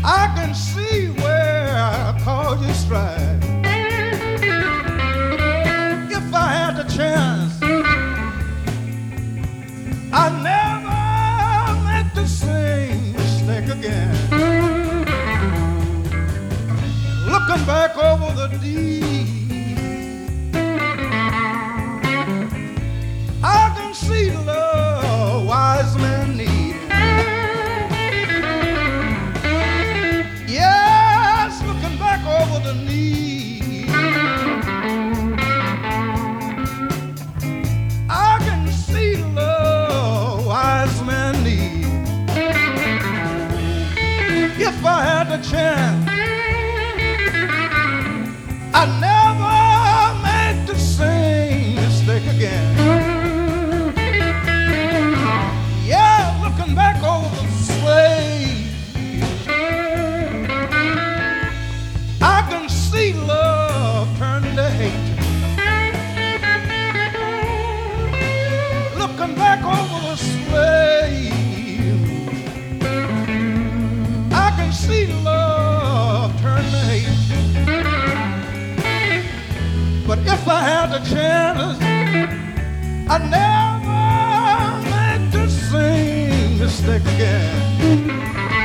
I can see where I called you stride. If I had the chance, I never meant to sing mistake again. Looking back over the deed, I can see the love wise men need. Yes, looking back over the need, I can see the love wise men need. If I had the chance, I never meant to sing mistake again. Yeah, looking back over the slave, I can see love turn to hate. Looking back over the slave, I can see love turn to hate. But if I had the chance, I never meant to sing mistake again.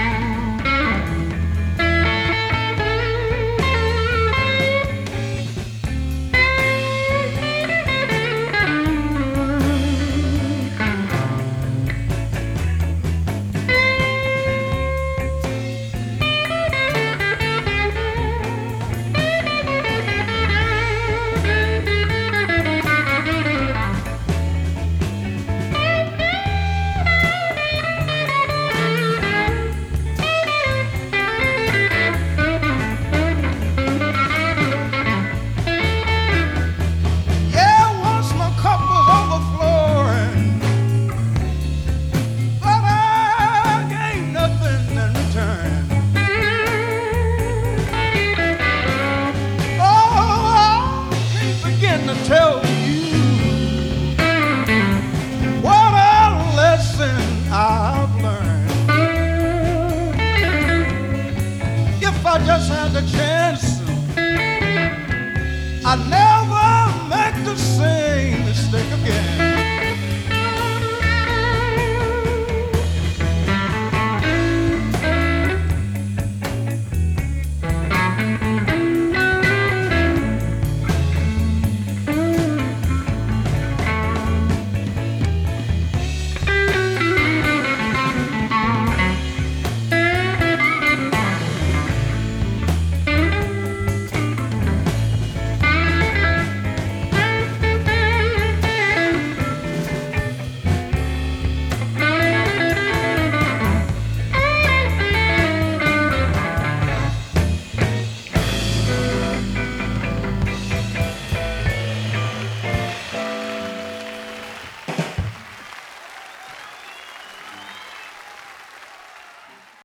Tell you what a lesson I've learned. If I just had the chance, I never